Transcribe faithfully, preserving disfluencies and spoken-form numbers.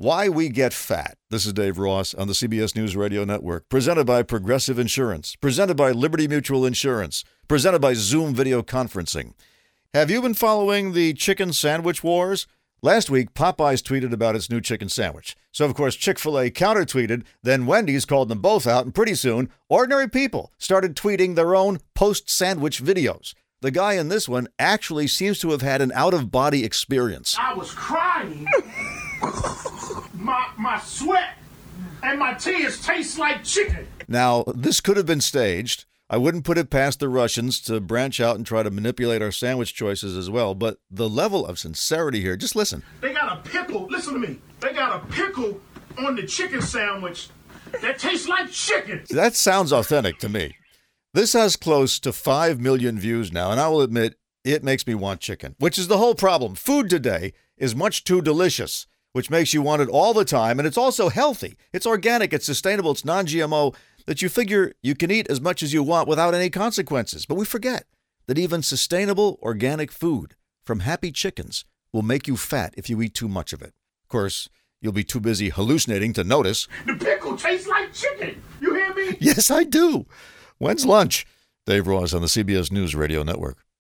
Why we get fat. This is Dave Ross on the C B S News Radio Network, presented by Progressive Insurance, presented by Liberty Mutual Insurance, presented by Zoom Video Conferencing. Have you been following the chicken sandwich wars? Last week, Popeyes tweeted about its new chicken sandwich. So, of course, Chick-fil-A counter-tweeted, then Wendy's called them both out, and pretty soon, ordinary people started tweeting their own post-sandwich videos. The guy in this one actually seems to have had an out-of-body experience. I was crying. my my sweat and my tears taste like chicken. Now, this could have been staged. I wouldn't put it past the Russians to branch out and try to manipulate our sandwich choices as well. But the level of sincerity here, just listen. They got a pickle. Listen to me. They got a pickle on the chicken sandwich that tastes like chicken. That sounds authentic to me. This has close to five million views now, and I will admit, it makes me want chicken, which is the whole problem. Food today is much too delicious, which makes you want it all the time, and it's also healthy. It's organic, it's sustainable, it's non G M O, that you figure you can eat as much as you want without any consequences. But we forget that even sustainable, organic food from Happy Chickens will make you fat if you eat too much of it. Of course, you'll be too busy hallucinating to notice. The pickle tastes like chicken. You hear me? Yes, I do. When's lunch? Dave Ross on the C B S News Radio Network.